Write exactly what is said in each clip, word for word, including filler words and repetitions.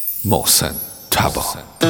محسن تبا.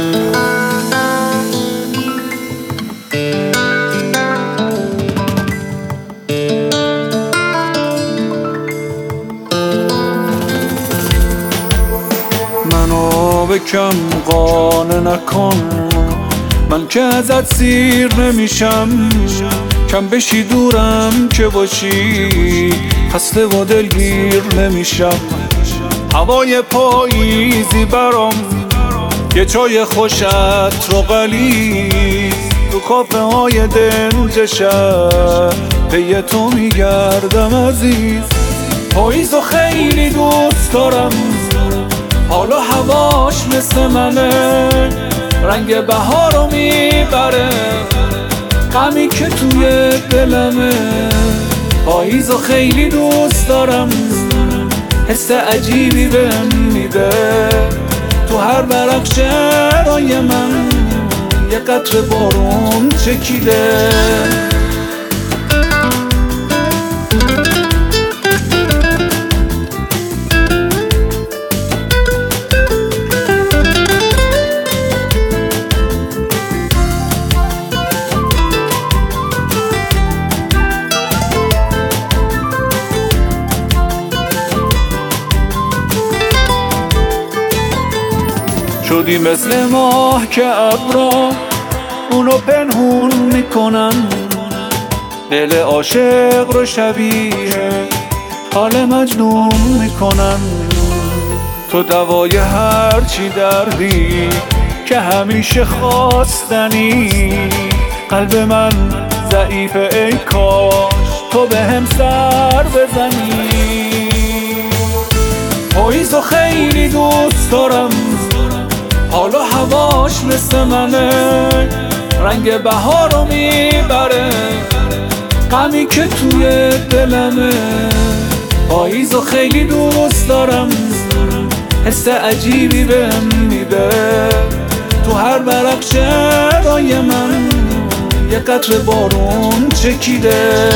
منو به کم قانع نکن، من که ازت سیر نمیشم. کم بشی دورم که باشی، خسته و دلگیر نمیشم. هوای پاییزی برام، یه چای خوشت رو غلیظ، تو کافه های دنج شهر پی تو میگردم عزیز. پاییزو خیلی دوست دارم، حالا هواش مثل منه، رنگ بهارو میبره، غمی که توی دلمه. پاییزو خیلی دوست دارم، حس عجیبی بهم میده، تو هر ورق شعرهای من یه قطره بارون چکیده. شدی مثل ماه که ابرا اونو پنهون میکنن، دل عاشق رو شبیه حال مجنون میکنن. تو دوای هر چی دردی که همیشه خواستنی، قلب من ضعیفه ای کاش تو به هم سر بزنی. پاییزو خیلی دوست دارم، حالا هواش مثل منه، رنگ بهارو میبره، غمی که توی دلمه. پاییزو خیلی دوست دارم، حس عجیبی بهم میده، تو هر ورق شعرهای من یه قطره بارون چکیده.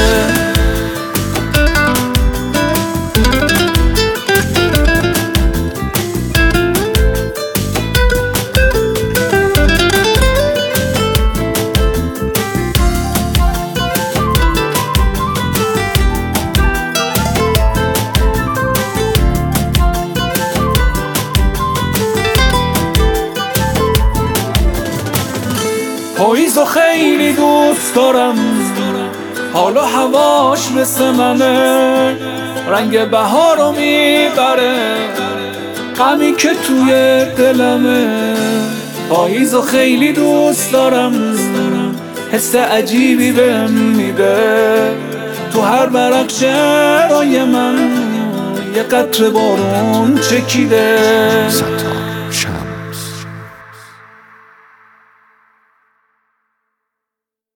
پاییزو خیلی دوست دارم، حالا هواش مثل منه، رنگ بهارو میبره، غمی که توی دلمه. پاییزو خیلی دوست دارم، حس عجیبی بهم میده، تو هر ورق شعرهای من یه قطره بارون چکیده.